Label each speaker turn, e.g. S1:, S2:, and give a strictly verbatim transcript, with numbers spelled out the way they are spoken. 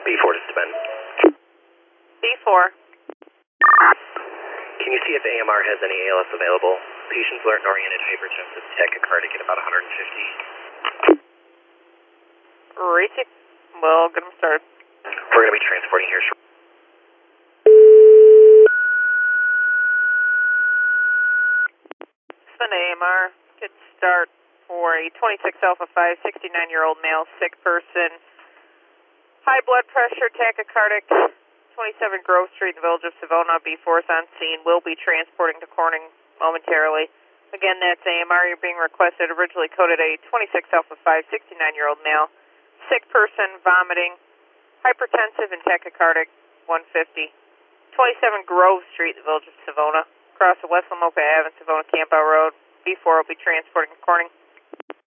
S1: B four, this is Ben.
S2: B four.
S1: Can you see if A M R has any A L S available? Patient's alert-oriented hypertensive tachycardic at about one hundred fifty.
S2: Receive. We'll get them started.
S1: We're going to be transporting here shortly.
S2: Send A M R. Good start for a twenty-six alpha five, sixty-nine-year-old male, sick person. High blood pressure, tachycardic, twenty-seven Grove Street in the village of Savona. B four is on scene. We'll be transporting to Corning momentarily. Again, that's A M R. You're being requested. Originally coded a twenty-six alpha five, sixty-nine-year-old male, sick person, vomiting, hypertensive and tachycardic, one fifty. twenty-seven Grove Street in the village of Savona. Across the West Lamoka Avenue, Savona Campout Road. B four will be transporting to Corning.